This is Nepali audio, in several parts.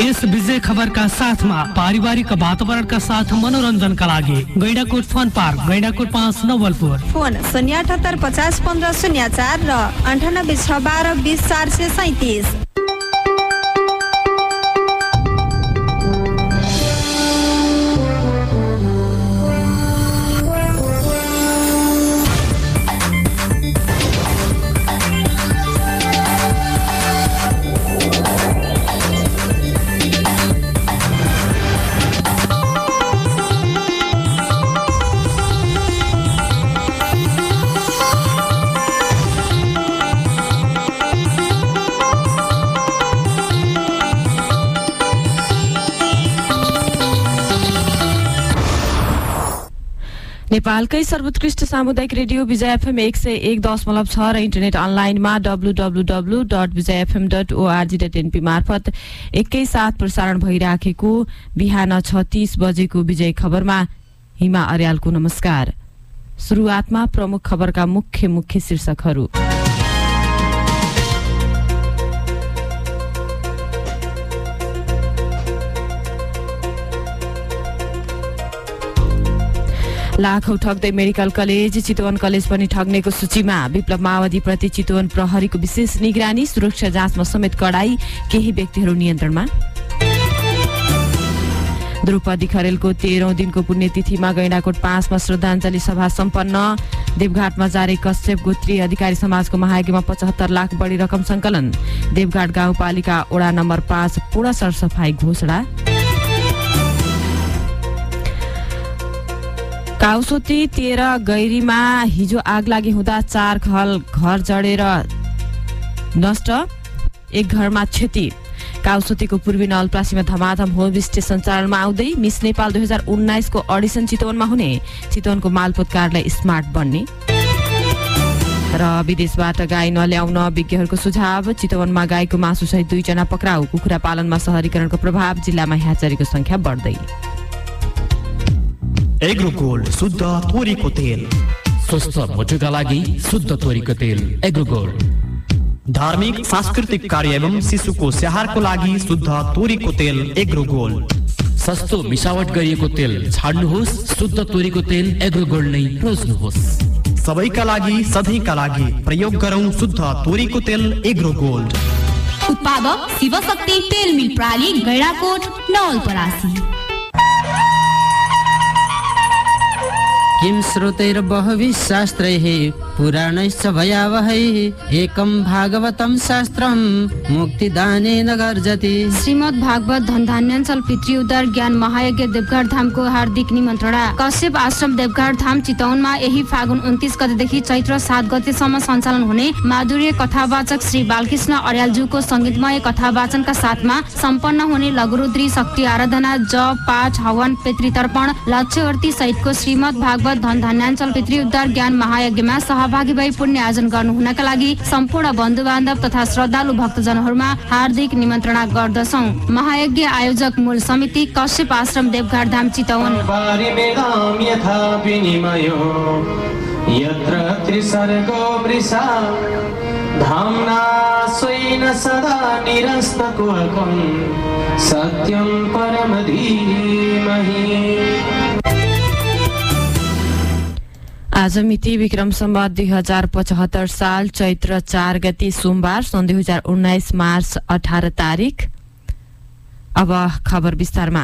यस विजय खबरका साथमा पारिवारिक वातावरणका साथ मनोरञ्जनका लागि Gaindakot fun park, Gaindakot 5 Nawalpur. Phone 078 50 15 04 र 98 6 12 20 437। नेपालकै सर्वोत्कृष्ट सामुदायिक रेडियो विजय एफएम 101.6 र इन्टरनेट अनलाइनमा www.vijayfm.org.np मार्फत एकैसाथ प्रसारण भइराखेको बिहान 6:30 बजेको विजय खबरमा हिमा अर्यालको नमस्कार। सुरुवातमा प्रमुख खबरका मुख्य शीर्षकहरू। लाखौं ठग्दै मेडिकल कलेज, चितवन कलेज पनि ठग्नेको सूचीमा। विप्लव माओवादी प्रति चितवन प्रहरीको विशेष निगरानी, सुरक्षा जाँचमा समेत कडाई, केही व्यक्तिहरू नियन्त्रणमा। द्रौपदी खरेलको 13औं दिनको पुण्यतिथिमा गैंडाकोट 5 मा श्रद्धाञ्जली सभा सम्पन्न। देवघाटमा जारी कश्यप गोत्री अधिकारी समाजको महायज्ञमा 75 लाख बढी रकम संकलन। देवघाट गाउँपालिका वडा नम्बर 5 पूर्ण सरसफाई घोषणा। काउसोती 13 गैरीमा हिजो आग लागि हुँदा 4 घर जडेर नष्ट, 1 घरमा क्षति। काउसोतीको पूर्वी नवलपरासीमा धमाधम होमस्टे सञ्चालनमा आउँदै। मिस नेपाल 2019 को अडिसन चितवनमा हुने, चितवनको मालपोत कार्यालय स्मार्ट बन्ने। र विदेशबाट गाई नल्याउन विज्ञहरूको सुझाव, चितवनमा गाईको मासुसहित 2 जना पक्राउ। कुखुरा पालनमा शहरीकरणको प्रभाव, जिल्लामा ह्याचरीको संख्या बढ्दै। एग्रोगोल्ड शुद्ध तोरीको तेल, स्वस्थ मुटुका लागि शुद्ध तोरीको तेल एग्रोगोल्ड। धार्मिक सांस्कृतिक कार्य एवं शिशुको स्याहारको लागि शुद्ध तोरीको तेल एग्रोगोल्ड। सस्तो मिसावट गरिएको तेल छाड्नुहोस्, शुद्ध तोरीको तेल एग्रोगोल्ड नै रोज्नुहोस्। सबैका लागि सधैँका लागि प्रयोग गरौं शुद्ध तोरीको तेल एग्रोगोल्ड। उत्पादक शिवशक्ति तेल मिल प्राली, गैंडाकोट नवलपरासी। किं श्रुतैर्बहुभिः शास्त्रैः पुराणैश्च भयावहैः एकं भागवतं शास्त्रं मुक्तिदानेन गर्जति। श्रीमद् भागवत धनधान्याञ्चल पितृ उद्धार ज्ञान महायज्ञ देवघाट धामको हार्दिक निमन्त्रणा। कश्यप आश्रम देवघाट धाम चितवनमा यही फागुन 29 गतेदेखि चैत्र 7 गतेसम्म सञ्चालन हुने माधुर्य कथावाचक श्री बालकृष्ण अर्यालज्यूको संगीतमय कथावाचनका साथमा सम्पन्न हुने लघुरुद्री शक्ति आराधना, जप, पाठ, हवन, पितृतर्पण, लक्ष्यवर्ती सहितको श्रीमद् भागवत धनधान्याञ्चल पितृ उद्धार ज्ञान महायज्ञमा सहभागी भई पुण्य आर्जन गर्नुहुनका लागि सम्पूर्ण बन्धु बान्धव तथा श्रद्धालु भक्तजनहरूमा हार्दिक निमन्त्रणा गर्दछौं। महायज्ञ आयोजक मूल समिति कश्यप आश्रम देवघाट धाम चितवन। सत्यं परम धीमहि। आज मिति विक्रम सम्वत 2075 साल चैत्र 4 गते सोमबार सन् 2019 मार्च 18 तारिक। अब खबर विस्तारमा।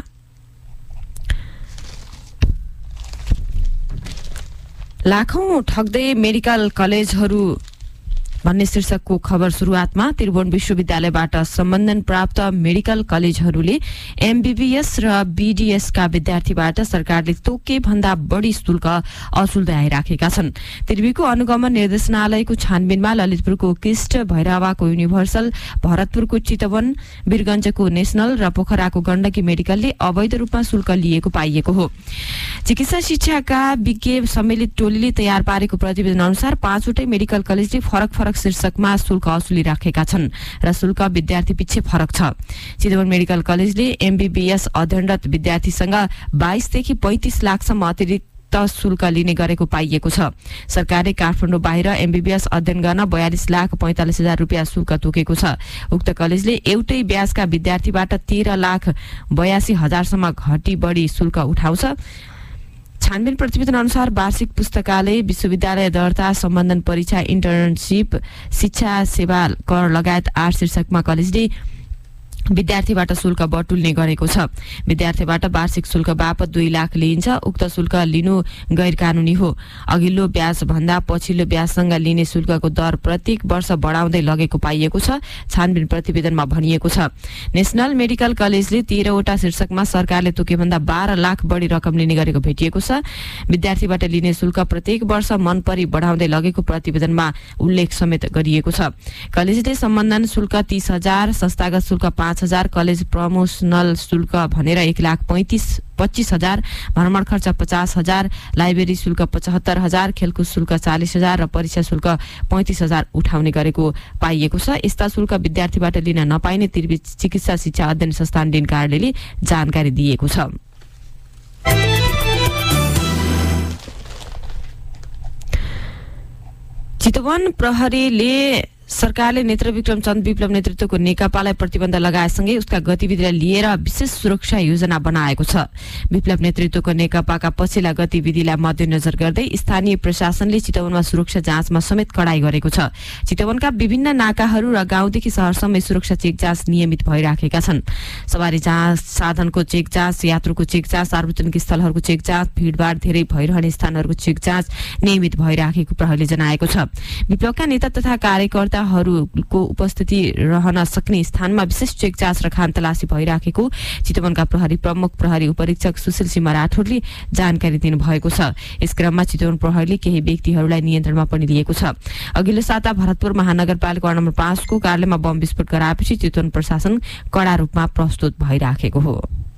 लाखौं ठग्दै मेडिकल कलेजहरू भन्ने शीर्षकको खबर सुरुवातमा। त्रिभुवन विश्वविद्यालयबाट सम्बन्धन प्राप्त मेडिकल कलेजहरूले एमबीबीएस र बीडीएस का विद्यार्थीबाट सरकारले तोके भन्दा बढी शुल्क असुल्दै आइराखेका छन्। त्रिभुवनको अनुगमन निर्देशनालयको छानबिनमा ललितपुरको किस्ट, भैरवाको युनिभर्सल, भरतपुरको चितवन, वीरगञ्जको नेशनल र पोखराको गण्डकी मेडिकलले अवैध रूपमा शुल्क लिएको पाइएको हो। चिकित्सा शिक्षाका विज्ञ सम्मिलित टोलीले तयार पारेको प्रतिवेदन अनुसार 5 वटै मेडिकल कलेजले फरक शीर्षकमा शुल्क असुली राखेका छन् र शुल्क विद्यार्थी पछि फरक छ। चितवन मेडिकल कलेजले एमबीबीएस अध्ययनरत विद्यार्थीसँग 22 देखि 35 लाखसम्म अतिरिक्त उक्त शुल्क लिने गरेको पाइएको छ। सरकारले काठमाडौँ बाहिर एमबीबीएस अध्ययन गर्न 42,45,000 रुपियाँ शुल्क तोकेको छ। उक्त कलेजले एउटै ब्याजका विद्यार्थीबाट 13,82,000 सम्म घटी बढी शुल्क उठाउँछ। छानबिन प्रतिवेदन अनुसार वार्षिक पुस्तकालय, विश्वविद्यालय दर्ता, सम्बन्धन परीक्षा, इन्टर्नशिप, शिक्षा सेवा कर लगायत 8 शीर्षकमा कलेजले विद्यार्थीबाट शुल्क वटुल्ने गरेको छ। विद्यार्थीबाट वार्षिक शुल्क बापत 2 लाख लिइन्छ। उक्त शुल्क लिनु गैर कानूनी हो। अघिल्लो ब्याज भन्दा पछिल्लो ब्याजसँग लिने शुल्कको दर प्रत्येक वर्ष बढाउँदै लगेको पाइएको छ। छानबिन प्रतिवेदनमा भनिएको छ, नेशनल मेडिकल कलेजले 13वटा शीर्षकमा सरकारले तोकेभन्दा 12 लाख बढी रकम लिने गरेको भेटिएको छ। विद्यार्थीबाट लिने शुल्क प्रत्येक वर्ष मनपरी बढाउँदै लगेको प्रतिवेदनमा उल्लेख समेत गरिएको छ। कलेजले सम्बन्धन शुल्क 30,000, संस्थागत शुल्क 5,000, कलेज प्रमोशनल शुल्क भनेर 1,25,000, भ्रमण खर्च 50,000, लाइब्रेरी शुल्क 75,000, खेलकुद शुल्क 40,000 र परीक्षा शुल्क 35,000 उठाउने गरेको पाइएको छ। यस्ता शुल्क विद्यार्थीबाट लिन नपाइने त्रिवी चिकित्सा शिक्षा अध्ययन संस्थान डिन कार्यालयले जानकारी दिएको छ। चितवन प्रहरीले सरकारले नेत्रविक्रम चन्द विप्लव नेतृत्वको नेकपालाई प्रतिबन्ध लगाएसँगै उसका गतिविधिलाई लिएर विशेष सुरक्षा योजना बनाएको छ। विप्लव नेतृत्वको नेकपाका पछिल्ला गतिविधिलाई मध्यनजर गर्दै स्थानीय प्रशासनले चितवनमा सुरक्षा जाँचमा समेत कडाई गरेको छ। चितवनका विभिन्न नाकाहरू र गाउँदेखि शहरसम्म सुरक्षा चेक जाँच नियमित भइराखेका छन्। सवारी जाँच, साधनको चेक जाँच, यात्रुको चेक जाँच, सार्वजनिक स्थलहरूको चेक जाँच, भिडभाड धेरै भइरहने स्थानहरूको चेक जाँच नियमित भइराखेको प्रहरीले जनाएको छ। विप्लवका नेता तथा कार्यकर्ता को उपस्थिति रहन सक्ने स्थानमा विशेष चेक जाँच र खानतलासी भइराखेको चितवनका प्रहरी प्रमुख प्रहरी उपरीक्षक सुशील सिंह राठौरले जानकारी दिनुभएको छ। यस क्रममा चितवन प्रहरीले केही व्यक्तिहरूलाई नियन्त्रणमा पनि लिएको छ। अघिल्लो साता भरतपुर महानगरपालिका वडा नम्बर 5 को कार्यालयमा बम विस्फोट गराएपछि चितवन प्रशासन कड़ा रूपमा प्रस्तुत भइराखेको हो।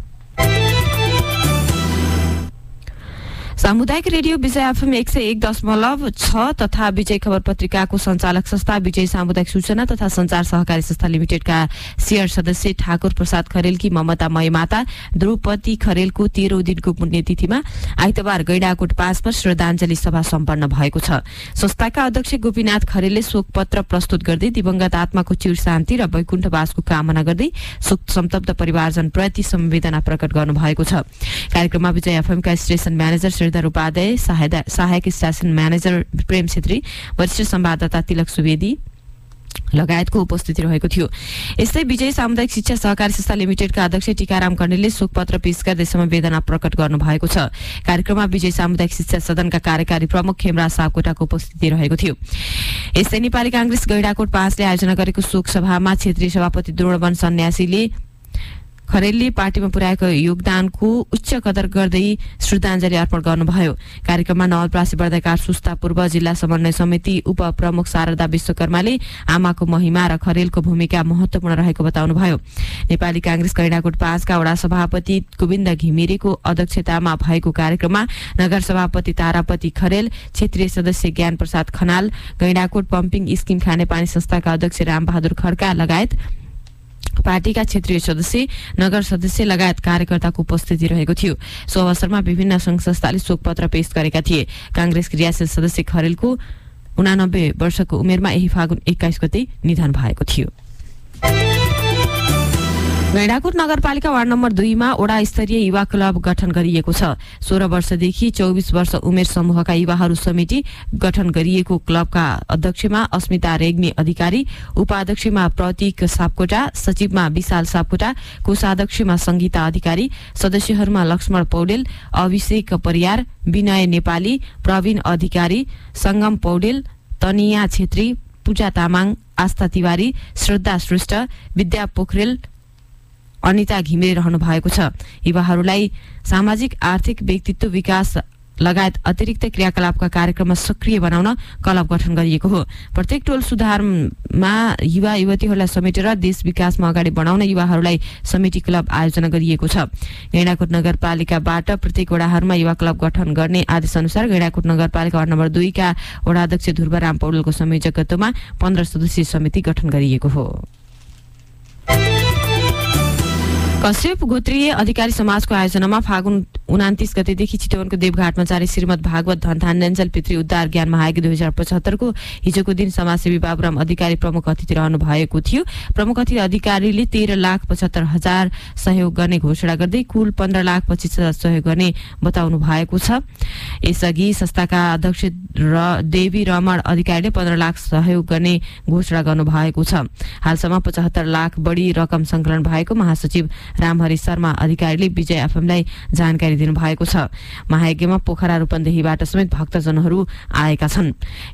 सामुदायिक रेडियो विजय एफएम 101.6 तथा विजय खबर पत्रिकाको सञ्चालक संस्था विजय सामुदायिक सूचना तथा संचार सहकारी संस्था लिमिटेडका शेयर सदस्य ठाकुर प्रसाद खरेलकी ममतामय माता द्रौपदी खरेलको 13औं दिनको पुण्यतिथिमा आइतबार गैंडाकोट 5 मा श्रद्धाञ्जली सभा सम्पन्न भएको छ। संस्थाका अध्यक्ष गोपीनाथ खरेलले शोक पत्र प्रस्तुत गर्दै दिवंगत आत्माको चिर शान्ति र वैकुण्ठवासको कामना गर्दै शोक संतप्त परिवारजन प्रति संवेदना प्रकट गर्नुभएको छ। कार्यक्रममा विजय एफएमका स्टेशन म्यानेजर श्रीधर उपाध्याय, सहायक स्टेशन म्यानेजर प्रेम छेत्री, वरिष्ठ संवाददाता तिलक सुवेदी लगायतको उपस्थिति रहेको थियो। यस्तै विजय सामुदायिक शिक्षा सहकारी संस्था लिमिटेडका अध्यक्ष टीकाराम कण्डेलले शोकपत्र पेश गर्दै संवेदना प्रकट गर्नु भएको छ। कार्यक्रममा विजय सामुदायिक शिक्षा सदनका कार्यकारी प्रमुख खेमराज सापकोटाको उपस्थिति रहेको थियो। यस्तै नेपाली कांग्रेस गैंडाकोट 5 ले आयोजना गरेको शोक सभामा क्षेत्रीय सभापति द्रोणवन सन्यासीले खरेलले पार्टीमा पुर्याएको योगदानको उच्च कदर गर्दै श्रद्धाञ्जली अर्पण गर्नुभयो। कार्यक्रममा नवलपरासी बर्दैकार सुस्ता पूर्व जिल्ला समन्वय समिति उपप्रमुख शारदा विश्वकर्माले आमाको महिमा र खरेलको भूमिका महत्वपूर्ण रहेको बताउनुभयो। नेपाली कांग्रेस गैंडाकोट 5 का वडा सभापति गोविन्द घिमिरेको अध्यक्षतामा भएको कार्यक्रममा नगर सभापति तारापति खरेल, क्षेत्रीय सदस्य ज्ञान प्रसाद खनाल, गैंडाकोट पम्पिङ स्किम खानेपानी संस्थाका अध्यक्ष रामबहादुर खड्का लगायत पार्टीका क्षेत्रीय सदस्य, नगर सदस्य लगायत कार्यकर्ताको उपस्थिति रहेको थियो। सो अवसरमा विभिन्न संघ संस्थाले शोकपत्र पेश गरेका थिए। कांग्रेस क्रियाशील सदस्य खरेलको 89 वर्षको उमेरमा यही फागुन 21 गते निधन भएको थियो। गैंडाकोट नगरपालिका वार्ड नम्बर 2 मा वडा स्तरीय युवा क्लब गठन गरिएको छ। 16 वर्षदेखि 24 वर्ष उमेर समूहका युवाहरू समिति गठन गरिएको क्लबका अध्यक्षमा अस्मिता रेग्मी अधिकारी, उपाध्यक्षमा प्रतीक सापकोटा, सचिवमा विशाल सापकोटा, कोषाध्यक्षमा संगीता अधिकारी, सदस्यहरूमा लक्ष्मण पौडेल, अभिषेक परियार, विनय नेपाली, प्रवीण अधिकारी, संगम पौडेल, तनिया छेत्री, पूजा तामाङ, आस्था तिवारी, श्रद्धा श्रेष्ठ, विद्या पोखरेल, अनिता घिमिरे रहनु भएको छ। युवाहरूलाई सामाजिक आर्थिक व्यक्तित्व विकास लगायत अतिरिक्त क्रियाकलापका कार्यक्रममा सक्रिय बनाउन क्लब गठन गरिएको हो। प्रत्येक टोल सुधारमा युवा युवतीहरूलाई समेटेर देश विकासमा अगाडि बढाउन युवाहरूलाई समिति क्लब आयोजना गरिएको छ। गैंडाकोट नगरपालिकाबाट प्रत्येक वडाहरूमा युवा क्लब गठन गर्ने आदेश अनुसार गैंडाकोट नगरपालिका वार्ड नम्बर 2 का वडा अध्यक्ष ध्रुवराम पौडेलको संयोजकत्वमा 15 सदस्यीय समिति गठन गरिएको हो। कश्यप गोत्रीय अधिकारी समाजको आयोजनामा फागुन 29 गतेदेखि चितवनको देवघाटमा जारी श्रीमद् भागवत धनधान्याञ्जल पितृ उद्धार ज्ञान महायज्ञ 2075 को हिजोको दिन समाजसेवी बाबुराम अधिकारी प्रमुख अतिथि रहनु भएको थियो। प्रमुख अतिथि अधिकारीले 13,75,000 सहयोग गर्ने घोषणा गर्दै कुल 15,25,000 सहयोग गर्ने बताउनु भएको छ। यसअघि संस्थाका अध्यक्ष देवी रमण अधिकारीले 15 लाख सहयोग गर्ने घोषणा गर्नु भएको छ। हालसम्म 75 लाख बढी रकम संकलन भएको महासचिव रामहरि शर्मा अधिकारीले विजय एफएमलाई जानकारी दिनुभएको छ। महायज्ञमा पोखरा रूपन्देहीबाट समेत भक्तजनहरू आएका छन्।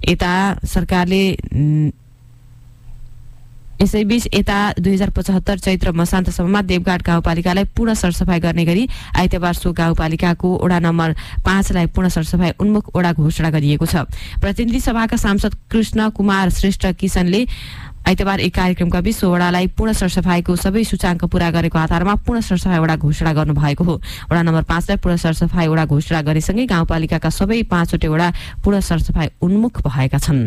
यसैबीच यता 2075 चैत्र मसान्तसम्ममा देवघाट गाउँपालिकालाई पूर्ण सरसफाई गर्ने गरी आइतबार सो गाउँपालिकाको वडा नम्बर 5 लाई पूर्ण सरसफाई उन्मुख वडा घोषणा गरिएको छ। प्रतिनिधि सभाका सांसद कृष्ण कुमार श्रेष्ठ किशनले आइतबार एक कार्यक्रमका बीच सो वडालाई पूर्ण सरसफाईको सबै सूचाङ्क पूरा गरेको आधारमा पूर्ण सरसफाई वडा घोषणा गर्नु भएको हो। वडा नम्बर 5 लाई पूर्ण सरसफाई वडा घोषणा गरेसँगै गाउँपालिकाका सबै 5 वटा वडा पूर्ण सरसफाई उन्मुख भएका छन्।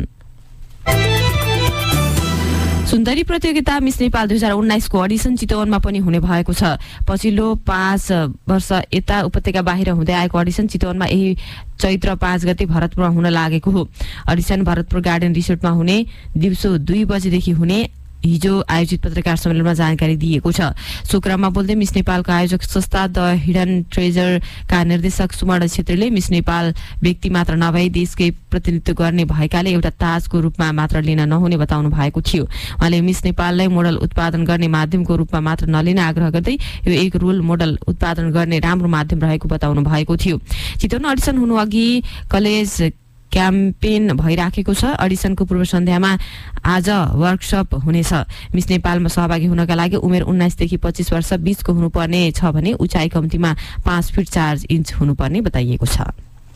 सुन्दरी प्रतियोगिता मिस नेपाल 2019 को अडिसन चितवनमा पनि हुने भएको छ। पछिल्लो 5 वर्ष यता उपत्यका बाहिर हुँदै आएको अडिसन चितवनमा यही चैत्र 5 गते भरतपुरमा हुन लागेको हो। अडिसन भरतपुर गार्डन रिसोर्टमा हुने दिउँसो 2 बजेदेखि हुने हिजो आयोजित पत्रकार सम्मेलनमा जानकारी दिएको छ। सो क्रममा बोल्दै मिस नेपालको आयोजक संस्था द हिडन ट्रेजरका निर्देशक सुमर्ण छेत्रीले मिस नेपाल व्यक्ति मात्र नभई देशकै प्रतिनिधित्व गर्ने भएकाले एउटा ताजको रूपमा मात्र लिन नहुने बताउनु भएको थियो। उहाँले मिस नेपाललाई मोडल उत्पादन गर्ने माध्यमको रूपमा मात्र नलिन आग्रह गर्दै यो एक रोल मोडल उत्पादन गर्ने राम्रो माध्यम रहेको बताउनु भएको थियो। चितवन अडिसन हुनु अघि कलेज क्याम्पेन भइराखेको छ। अडिसनको पूर्व सन्ध्यामा आज वर्कसप हुनेछ। मिस नेपालमा सहभागी हुनका लागि उमेर 19 देखि 25 वर्ष बीचको हुनुपर्ने छ भने उचाइ कम्तीमा 5 फिट 4 इन्च हुनुपर्ने बताइएको छ।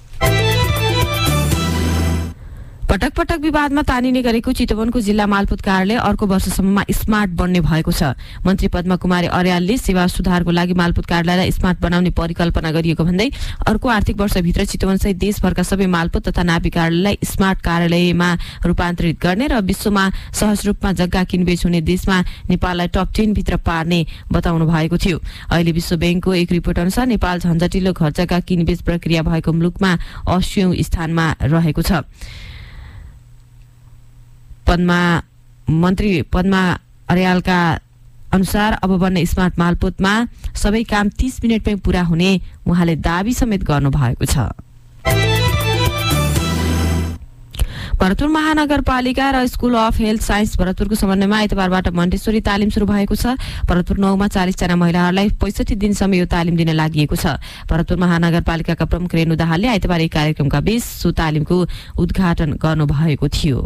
पटक पटक विवादमा तानिने गरेको चितवनको जिल्ला मालपोत कार्यालय अर्को वर्षसम्ममा स्मार्ट बन्ने भएको छ। मन्त्री पद्मा कुमारी अर्यालले सेवा सुधारको लागि मालपोत कार्यालयलाई स्मार्ट बनाउने परिकल्पना गरिएको भन्दै अर्को आर्थिक वर्षभित्र चितवनसहित देशभरका सबै मालपोत तथा नापी कार्यालयलाई स्मार्ट कार्यालयमा रूपान्तरित गर्ने र विश्वमा सहज रूपमा जग्गा किनबेच हुने देशमा नेपाललाई टप 10 भित्र पार्ने बताउनु भएको थियो। अहिले विश्व बैंकको एक रिपोर्ट अनुसार नेपाल झन्झटिलो घर जग्गा किनबेच प्रक्रिया भएको मुलुकमा 80औं स्थानमा रहेको छ। मन्त्री पद्मा अर्यालका अनुसार अब बन्ने स्मार्ट मालपोतमा सबै काम 30 मिनेटमै पूरा हुने उहाँले दाबी समेत गर्नु भएको छ। भरतपुर महानगरपालिका र स्कुल अफ हेल्थ साइन्स भरतपुरको समन्वयमा आइतबारबाट मण्टेश्वरी तालिम सुरु भएको छ। भरतपुर 9 मा 40 जना महिलाहरूलाई 65 दिनसम्म यो तालिम दिन लागि छ। भरतपुर महानगरपालिकाका प्रमुख रेणु दाहालले आइतबार एक कार्यक्रमका बीच सो तालिमको उद्घाटन गर्नु भएको थियो।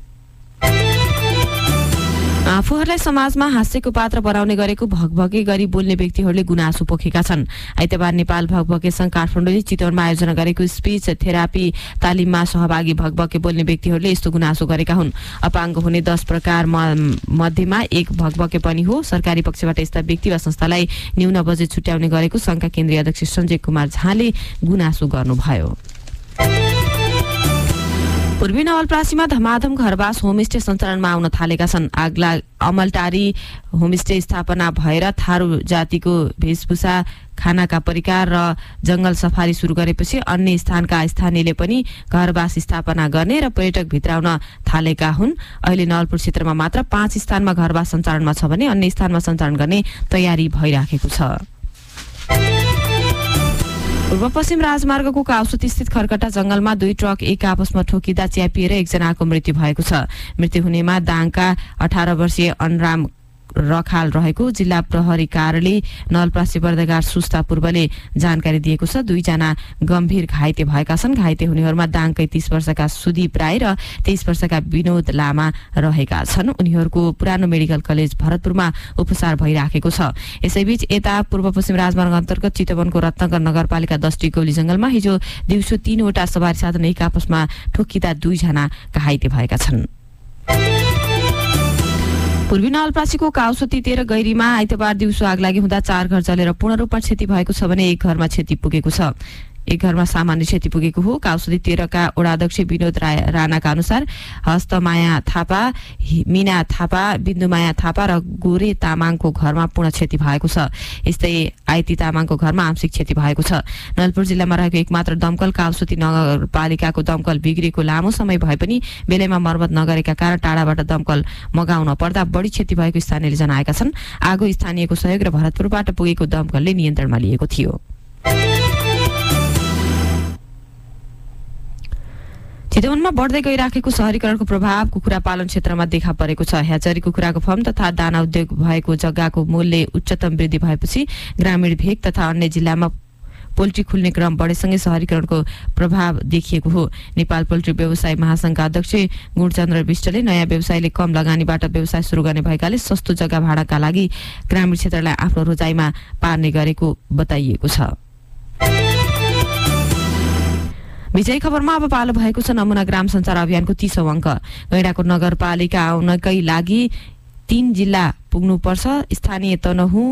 आफूहरूलाई समाजमा हास्यको पात्र बनाउने गरेको भगभगे गरी बोल्ने व्यक्तिहरूले गुनासो पोखेका छन्। आइतबार नेपाल भगभगे संघ काठमाडौँले चितवनमा आयोजना गरेको स्पीच थेरापी तालिममा सहभागी भगभगे बोल्ने व्यक्तिहरूले यस्तो गुनासो गरेका हुन्। अपाङ्ग हुने 10 प्रकार मध्येमा एक भगभगे पनि हो। सरकारी पक्षबाट यस्ता व्यक्ति वा संस्थालाई न्यून बजेट छुट्याउने गरेको संघका केन्द्रीय अध्यक्ष सञ्जय कुमार झाले गुनासो गर्नुभयो। पूर्वी नवलपरासीमा धमाधम घरवास होमस्टे सञ्चालनमा आउन थालेका छन्। अमलटारी होमस्टे स्थापना भएर थारू जातिको वेशभूषा खानाका परिकार र जंगल सफारी सुरु गरेपछि अन्य स्थानका स्थानीयले पनि घरवास स्थापना गर्ने र पर्यटक भित्राउन थालेका हुन्। अहिले नवलपुर क्षेत्रमा मात्र 5 स्थानमा घरवास सञ्चालनमा छ भने अन्य स्थानमा सञ्चालन गर्ने तयारी भइराखेको छ। पूर्व पश्चिम राजमार्गको काउसुती स्थित खरकटा जंगलमा 2 ट्रक एक आपसमा ठोकिँदा च्यापिएर एकजनाको मृत्यु भएको छ। मृत्यु हुनेमा दाङका 18 वर्षीय अनराम रखाल रहेको जिल्ला प्रहरी कार्यालय नवलपरासी बर्दगार सुस्ता पूर्वले जानकारी दिएको छ। 2 जना गम्भीर घाइते भएका छन्। घाइते हुनेहरूमा दाङकै 30 वर्षका सुदीप राई र 23 वर्षका विनोद लामा रहेका छन्। उनीहरूको पुरानो मेडिकल कलेज भरतपुरमा उपचार भइराखेको छ। यसैबीच यता पूर्व पश्चिम राजमार्ग अन्तर्गत चितवनको रत्नगर नगरपालिका 10 टिकौली जंगलमा हिजो दिउँसो 3 वटा सवारी साधन एक आपसमा ठोकिँदा 2 जना घाइते भएका छन्। पूर्वी नवलपरासीको काउसुती 13 गैरीमा आइतबार दिउँसो आगलागी हुँदा 4 घर जलेर पूर्ण रूपमा क्षति भएको छ भने एक घरमा क्षति पुगेको छ। एक घरमा सामान्य क्षति पुगेको हो। काउसदी 13 का वडा अध्यक्ष विनोद राणाका अनुसार हस्तमाया थापा, मीना थापा, बिन्दुमाया थापा र गोरे तामाङको घरमा पूर्ण क्षति भएको छ। यस्तै आइती तामाङको घरमा आंशिक क्षति भएको छ। नलपुर जिल्लामा रहेको एकमात्र दमकल काउसदी नगरपालिकाको दमकल बिग्रेको लामो समय भए पनि बेलैमा मर्मत नगरेका कारण टाढाबाट दमकल मगाउन पर्दा बढी क्षति भएको स्थानीयले जनाएका छन्। आगो स्थानीयको सहयोग र भरतपुरबाट पुगेको दमकलले नियन्त्रणमा लिएको थियो। चितवनमा बढ्दै गइराखेको शहरीकरणको प्रभाव कुखुरा पालन क्षेत्रमा देखा परेको छ। ह्याचरी कुखुराको फर्म तथा दाना उद्योग भएको जग्गाको मूल्य उच्चतम वृद्धि भएपछि ग्रामीण भेग तथा अन्य जिल्लामा पोल्ट्री खुल्ने क्रम बढेसँगै शहरीकरणको प्रभाव देखिएको हो। नेपाल पोल्ट्री व्यवसाय महासंघका अध्यक्ष गुणचन्द्र विष्टले नयाँ व्यवसायले कम लगानीबाट व्यवसाय सुरु गर्ने भएकाले सस्तो जग्गा भाडाका लागि ग्रामीण क्षेत्रलाई आफ्नो रोजाइमा पार्ने गरेको बताइएको छ। विजय खबरमा अब पालो भएको छ नमुना ग्राम सञ्चार अभियानको 30औं अङ्क। गैंडाकोट नगरपालिका आउनकै लागि 3 जिल्ला पुग्नुपर्छ। स्थानीय तनहु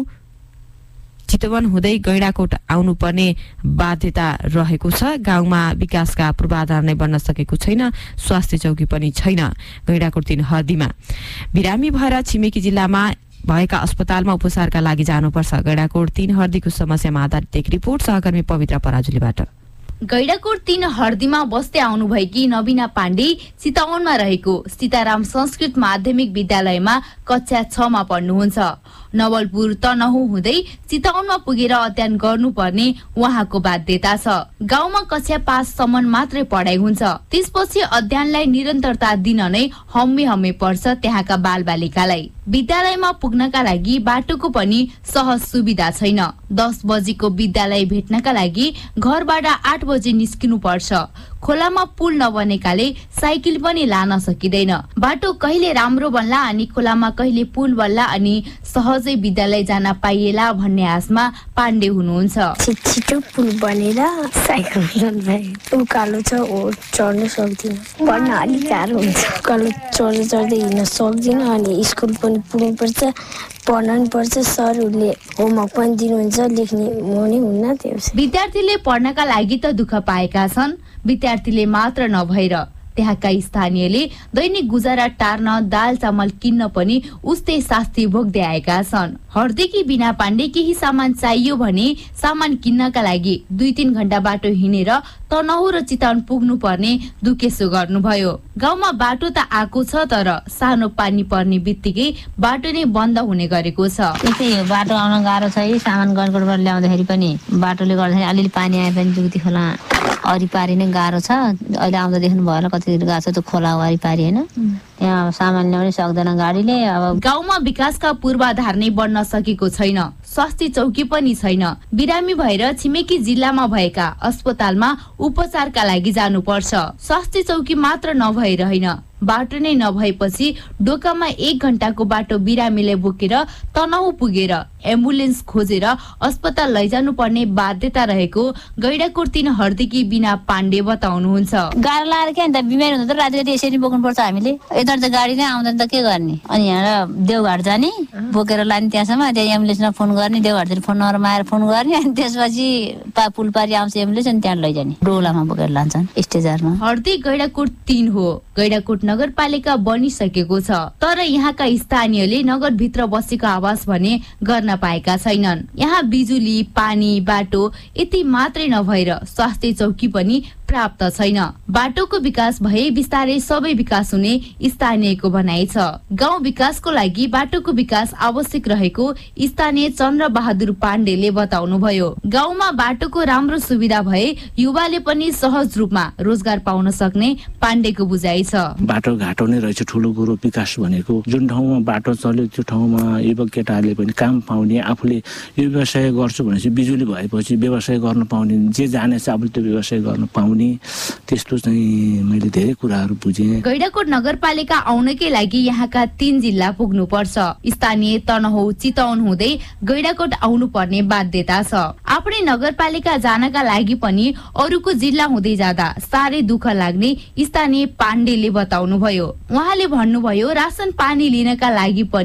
चितवन हुँदै गैंडाकोट आउनुपर्ने बाध्यता रहेको छ। गाउँमा विकासका पूर्वाधार नै बन्न सकेको छैन। स्वास्थ्य चौकी पनि छैन। गैंडाकोट 3 हर्दीमा बिरामी भएर छिमेकी जिल्लामा भएका अस्पतालमा उपचारका लागि जानुपर्छ। गैंडाकोट 3 हर्दीको समस्यामा आधारित एक रिपोर्ट सहकर्मी पवित्र पराजुलीबाट। गैंडाकोट 3 हर्दीमा बस्दै आउनुभएकी नवीना पाण्डे चितवनमा रहेको सीताराम संस्कृत माध्यमिक विद्यालयमा कक्षा 6 मा पढ्नुहुन्छ। नवलपुर तनहु हुँदै चितवनमा पुगेर अध्ययन गर्नुपर्ने उहाँको बाध्यता छ। गाउँमा कक्षा 5 सम्म मात्रै पढाइ हुन्छ। त्यसपछि अध्ययनलाई निरन्तरता दिन नै हम्मे पर्छ त्यहाँका बालबालिकालाई। विद्यालयमा पुग्नका लागि बाटोको पनि सहज सुविधा छैन। 10 बजेको विद्यालय भेट्नका लागि घरबाट 8 बजे निस्किनु पर्छ। खोलामा पुल नबनेकाले साइकल पनि लान सकिँदैन। बाटो कहिले राम्रो बन्ला अनि खोलामा कहिले पुल बन्ला अनि सहजै विद्यालय जान पाइएला भन्ने आशमा पाण्डे हुनुहुन्छ। छिटो पुल बनेर साइकल उकालो छ चढ्न सक्दिन। पढ्न अलिक गाह्रो हुन्छ। उकालो चढ्दै हिँड्न सक्दिन अनि स्कुल पनि पुग्नुपर्छ, पढ्न पनि पर्छ। सरहरूले होमवर्क पनि दिनुहुन्छ, लेख्ने मनै हुन्न। त्यो विद्यार्थीले पढ्नका लागि त दुःख पाएका छन्। विद्यार्थीले मात्र नभएर त्यहाँका स्थानीयले दैनिक गुजारा टार्न दाल चामल किन्न पनि उस्तै शास्ति भोग्दै आएका छन्। हर्दीकी बिना पाण्डे केही सामान चाहियो भने सामान किन्नका लागि 2-3 घण्टा बाटो हिँडेर तनहु र चितवन पुग्नु पर्ने दुखेसो गर्नुभयो। गाउँमा बाटो त आएको छ तर सानो पानी पर्ने बित्तिकै बाटो नै बन्द हुने गरेको छ। बाटो आउन गाह्रो छ। सामान गडगडबाट ल्याउँदाखेरि पनि बाटोले गर्दाखेरि अलिअलि पानी आए पनि जुगती खोला वरिपारि नै गाह्रो छ। अहिले आउँदा देख्नु भयो होला कति गएको छ त्यो खोला वरिपारि हैन। त्यहाँ सामान ल्याउनै सक्दैन गाडीले। अब गाउँमा विकासका पूर्वाधार नै बन्न सकेको छैन। स्वास्थ्य चौकी पनि छैन। बिरामी भएर छिमेकी जिल्लामा भएका अस्पतालमा उपचारका लागि जानुपर्छ। स्वास्थ्य चौकी मात्र नभएर होइन, बाटो नै नभएपछि डोकामा 1 घण्टाको बाटो बिरामीले बोकेर तनहु पुगेर एम्बुलेन्स खोजेर अस्पताल लैजानु पर्ने बाध्यता रहेको गैंडाकोट 3 हर्दीकी बिना पाण्डे बताउनुहुन्छ। गाह्रो लागेर के अन्त बिमारी हुँदा त राति यसरी बोक्नु पर्छ हामीले। यता त गाडी नै आउँदैन त के गर्ने। अनि यहाँ देवघाट जाने बोकेर लाने त्यहाँसम्म, त्यहाँ एम्बुलेन्समा फोन गर्ने, देवघाटतिर फोन नम्बरमा आएर फोन गर्ने, अनि त्यसपछि पुल पारी आउँछ एम्बुलेन्स अनि त्यहाँ लैजाने। डोलामा बोकेर लान्छन् स्टेजरमा। हर्दी गैंडाकोट 3 हो। गैंडाकोट नगरपालिका बनिसकेको छ तर यहाँका स्थानीयले नगरभित्र बसेको आवास भने गर्न पाएका छैनन्। यहाँ बिजुली, पानी, बाटो यति मात्रै नभएर स्वास्थ्य चौकी पनि प्राप्त छैन। बाटोको विकास भए बिस्तारै सबै विकास हुने स्थानीयको भनाइ छ। गाउँ विकासको लागि बाटोको विकास आवश्यक रहेको स्थानीय चन्द्र बहादुर पाण्डेले बताउनुभयो। गाउँमा बाटोको राम्रो सुविधा भए युवाले पनि सहज रूपमा रोजगार पाउन सक्ने पाण्डेको बुझाइ छ। बाटो घाटो नै रहेछ ठुलो कुरो। विकास भनेको जुन ठाउँमा बाटो चल्यो त्यो ठाउँमा युवक केटाहरूले पनि काम पाउने, आफूले यो व्यवसाय गर्छु भनेपछि बिजुली भएपछि व्यवसाय गर्न पाउने, जे जानेछ आफूले त्यो व्यवसाय गर्न पाउने, त्यस्तो चाहिँ मैले धेरै कुराहरू बुझेँ। गैंडाकोट नगरपालिका आउनकै लागि यहाँका 3 जिल्ला पुग्नु पर्छ। स्थानीय तनहु चितवन हुँदै गैंडाकोट आउनु पर्ने बाध्यता छ। आफ्नै नगरपालिका जानका लागि पनि अरूको जिल्ला हुँदै जाँदा साह्रै दुःख लाग्ने स्थानीय पाण्डेले बताउनुभयो। उहाँले भन्नुभयो रासन पानी लिनका लागि पनि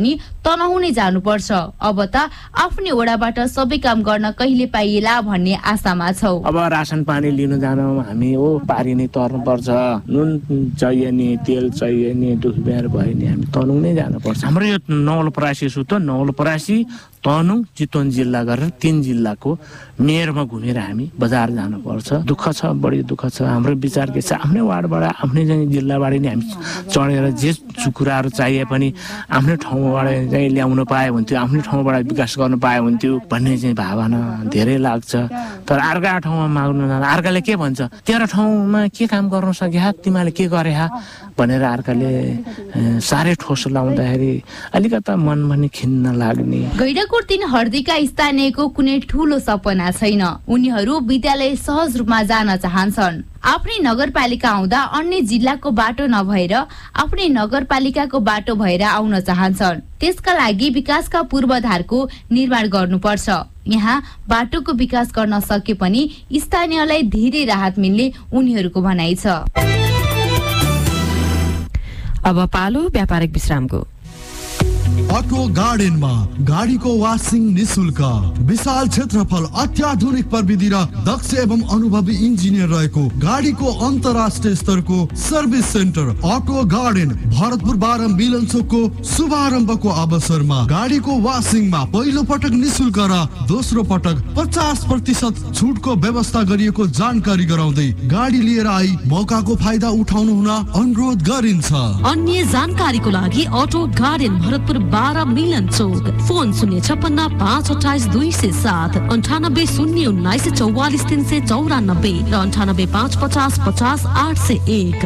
तनहुँ नै जानुपर्छ। अब त आफ्नै वडाबाट सबै काम गर्न कहिले पाइएला भन्ने आशामा छौ। अब रासन पानी लिन जान हामी पारी नै तर्नु पर्छ। नुन चाहिए नि, तेल चाहिए नि, दुख बिहार भयो नि हामी तनहुँ नै जानुपर्छ। हाम्रो यो नवलपरासी नवलपरासी तनहुँ चितवन जिल्ला गरेर 3 जिल्लाको मेयरमा घुमेर हामी बजार जानुपर्छ। दुःख छ, बढी दुःख छ। हाम्रो विचार के छ, आफ्नै वार्डबाट आफ्नै जिल्लाबाट नै हामी चढेर जे कुराहरू चाहिए पनि आफ्नै ठाउँबाट चाहिँ ल्याउन पाए हुन्थ्यो, आफ्नै ठाउँबाट विकास गर्न पाए हुन्थ्यो भन्ने चाहिँ भावना धेरै लाग्छ। तर अर्का ठाउँमा माग्नु जाँदा अर्काले के भन्छ, तेरो ठाउँमा के काम गर्न सक्या, तिमीले के गरे भनेर अर्काले साह्रै ठोस लाउँदाखेरि अलिकता मन पनि खिन्न लाग्ने। गैंडाकोट 3 हर्दीका स्थानीयको कुनै ठूलो सपना छैन। उनीहरू विद्यालय सहज रूपमा जान चाहन्छन्। आफ्नै नगरपालिका आउँदा अन्य जिल्लाको बाटो नभएर आफ्नै नगरपालिकाको बाटो भएर आउन चाहन्छन्। त्यसका लागि विकासका पूर्वाधारको निर्माण गर्नुपर्छ। यहाँ बाटोको विकास गर्न सके पनि स्थानीयलाई धेरै राहत मिल्ने उनीहरूको भनाइ छ। अब पालो व्यापारिक विश्रामको। अटो गार्डनमा गाडीको वासिङ निशुल्क, विशाल क्षेत्रफल, अत्याधुनिक प्रविधि र दक्ष एवं अनुभवी इन्जिनियर रहेको गाडीको अन्तर्राष्ट्रिय स्तरको service centre auto garden Bharatpur 12 Milan चोकको शुभारम्भको अवसरमा गाडीको वासिङमा पहिलो पटक निशुल्क र दोस्रो पटक 50% छुटको व्यवस्था गरिएको जानकारी गराउँदै गाडी लिएर आई मौकाको फाइदा उठाउनु हुन अनुरोध गरिन्छ। अन्य जानकारीको लागि auto garden Bharatpur 12 Milan Chowk, phone 056 528 207, 98 019 44 394 र 98 550 50 801।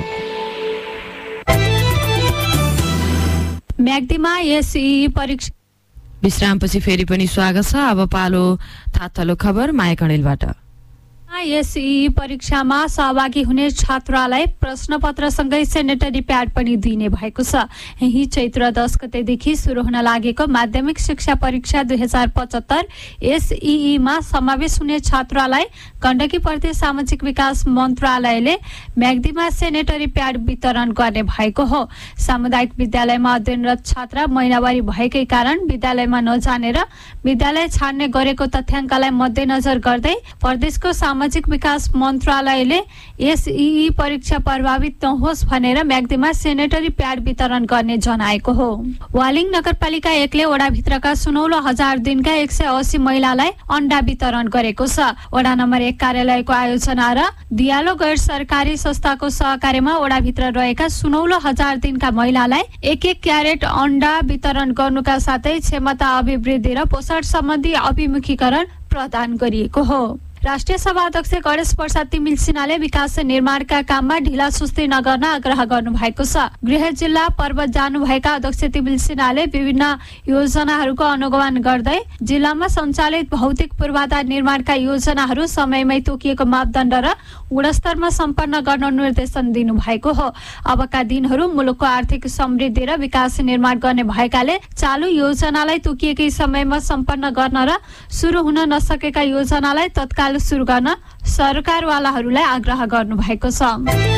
म्याग्दीमा एसई परीक्षा। विश्रामपछि फेरि पनि स्वागत छ। अब पालो थातलो खबर माया कणेलबाट। एसई परीक्षामा सहभागी हुने छात्रलाई प्रश्नपत्रसँगै सेनेटरी प्याड पनि दिइने भएको छ। यही चैत्र 10 गतेदेखि सुरु हुन लागेको माध्यमिक शिक्षा परीक्षा 2075 एसईईमा समावेश हुने छात्रलाई गण्डकी प्रदेश सामाजिक विकास मन्त्रालयले म्याग्दीमा सेनेटरी प्याड वितरण गर्ने भएको हो। सामुदायिक विद्यालयमा अध्ययनरत छात्र महिनावारी भएकै कारण विद्यालयमा नजानेर विद्यालय छाड्ने गरेको तथ्याङ्कलाई मध्यनजर गर्दै प्रदेशको सामाजिक विकास मन्त्रालयले एसईई परीक्षा प्रभावित नहोस् भनेर म्याग्दीमा सेनेटरी प्याड वितरण गर्ने जनाएको हो। वालिङ नगरपालिका 1 ले वडाभित्रका 16,000 दिनका 180 महिलालाई अन्डा वितरण गरेको छ। वडा नम्बर 1 कार्यालयको आयोजना र दियालो गैर सरकारी संस्थाको सहकार्यमा वडाभित्र रहेका 16,000 दिनका महिलालाई 1-1 क्यारेट अन्डा वितरण गर्नुका साथै क्षमता अभिवृद्धि र पोषण सम्बन्धी अभिमुखीकरण प्रदान गरिएको हो। राष्ट्रिय सभा अध्यक्ष गणेश प्रसाद तिमिल सिन्हाले विकास निर्माणका काममा ढिला सुस्ती नगर्न आग्रह गर्नु भएको छ। गृह जिल्ला पर्वत जानुभएका अध्यक्ष तिमिल सिन्हाले विभिन्न योजनाहरूको अनुगमन गर्दै जिल्लामा सञ्चालित भौतिक पूर्वाधार निर्माणका योजनाहरू समयमै तोकिएको मापदण्ड र गुणस्तरमा सम्पन्न गर्न निर्देशन दिनु भएको हो। अबका दिनहरू मुलुकको आर्थिक समृद्धि र विकास निर्माण गर्ने भएकाले चालू योजनालाई तोकिएकै समयमा सम्पन्न गर्न र सुरु हुन नसकेका योजनालाई तत्काल सुरु गर्न सरकारवालाहरूलाई आग्रह गर्नु भएको छ।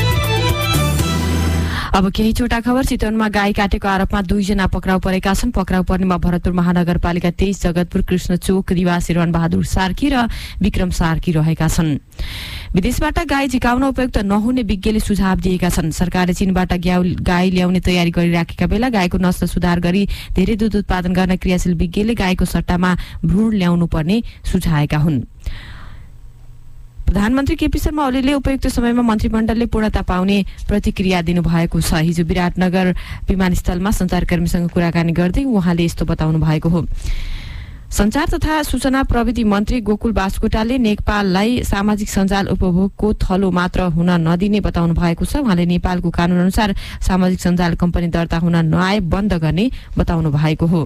अब केही छोटा खबर। चितवनमा गाई काटेको आरोपमा 2 जना पक्राउ परेका छन्। पक्राउ पर्नेमा भरतपुर महानगरपालिका 23 जगतपुर कृष्ण चोक निवासी रणबहादुर सार्की र विक्रम सार्की रहेका छन्। विदेशबाट गाई झिकाउन उपयुक्त नहुने विज्ञले सुझाव दिएका छन्। सरकारले चीनबाट गाई ल्याउने तयारी गरिराखेका बेला गाईको नस्ल सुधार गरी धेरै दूध उत्पादन गर्न क्रियाशील विज्ञले गाईको सट्टामा भ्रूण ल्याउनु पर्ने सुझाएका हुन्। प्रधानमन्त्री केपी शर्मा ओलीले उपयुक्त समयमा मन्त्रीमण्डलले पूर्णता पाउने प्रतिक्रिया दिनुभएको छ। हिजो विराटनगर विमानस्थलमा सञ्चारकर्मीसँग कुराकानी गर्दै उहाँले यस्तो बताउनु भएको हो। सञ्चार तथा सूचना प्रविधि मन्त्री गोकुल बास्कोटाले नेपाललाई सामाजिक सञ्जाल उपभोगको थलो मात्र हुन नदिने बताउनु भएको छ। उहाँले नेपालको कानून अनुसार सामाजिक सञ्जाल कम्पनी दर्ता हुन नआए बन्द गर्ने बताउनु भएको हो।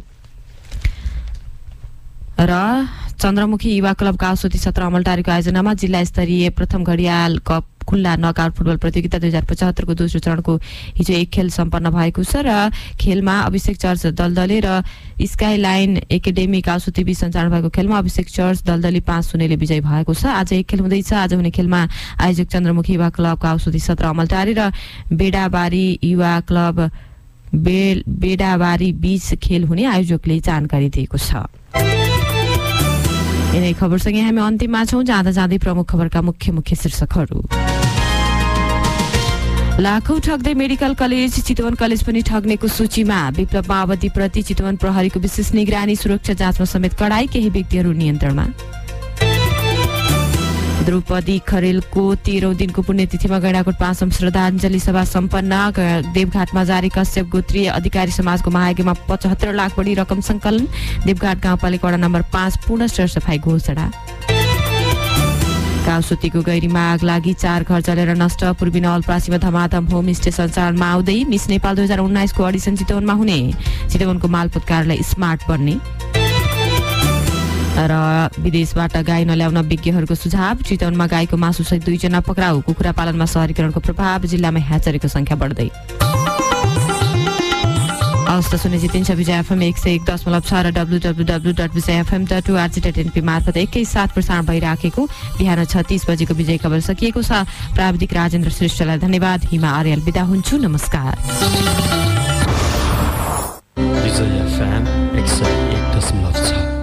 र चन्द्रमुखी युवा क्लब काउसोती 17 अमलटारीको आयोजनामा जिल्ला स्तरीय प्रथम घडियाल कप खुल्ला नकआउट फुटबल प्रतियोगिता 2075 को दोस्रो चरणको हिजो एक खेल सम्पन्न भएको छ र खेलमा अभिषेक चर्च दलदले र स्काइलाइन एकाडेमी काउसोती बीच सञ्चालन भएको खेलमा अभिषेक चर्च दलदले 5-0 ले विजयी भएको छ। आज एक खेल हुँदैछ। आज हुने खेलमा आयोजक चन्द्रमुखी युवा क्लब काउसोती 17 अमलटारी र बेडाबारी युवा क्लब बेडाबारी बीच खेल हुने आयोजकले जानकारी दिएको छ। यिनै खबरसँगै हामी अन्तिममा छौं। जाँदा जाँदै प्रमुख खबरका मुख्य शीर्षकहरू। लाखौं ठग्दै मेडिकल कलेज, चितवन कलेज पनि ठग्नेको सूचीमा। विप्लव माओवादी प्रति चितवन प्रहरीको विशेष निगरानी, सुरक्षा जाँचमा समेत कडाई, केही व्यक्तिहरू नियन्त्रणमा। द्रौपदी खरेलको 13औं दिनको पुण्यतिथिमा गैंडाकोट 5औं श्रद्धाञ्जली सभा सम्पन्न। देवघाटमा जारी कश्यप गोत्रीय अधिकारी समाजको महायज्ञमा 75 लाख बढी रकम संकलन। देवघाट गाउँपालिका वडा नम्बर 5 पूर्ण सरसफाई घोषणा। काउसुतीको गैरीमा आग लागि 4 घर जलेर नष्ट। पूर्वी नवलपरासीमा धमाधम होमस्टे सञ्चालनमा आउँदै। मिस नेपाल 2019 को अडिसन चितवनमा हुने। चितवनको मालपोत कार्यालय स्मार्ट बन्ने। र विदेशबाट गाई नल्याउन विज्ञहरूको सुझाव। चितवनमा गाईको मासुसहित 2 जना पक्राउ। कुखुरा पालनमा शहरीकरणको प्रभाव। जिल्लामा ह्याचरीको संख्या बढ्दै। हवस् सुने जितिन्छ विजय एफएम 101.6 र www.vijayfm.org.np मार्फत एकैसाथ प्रसारण भइराखेको बिहान 36 बजेको विजय खबर सकिएको छ। प्राविधिक राजेन्द्र श्रेष्ठलाई धन्यवाद। हिमा आर्याल बिदा हुन्छु। नमस्कार। विजय एफएम 101.6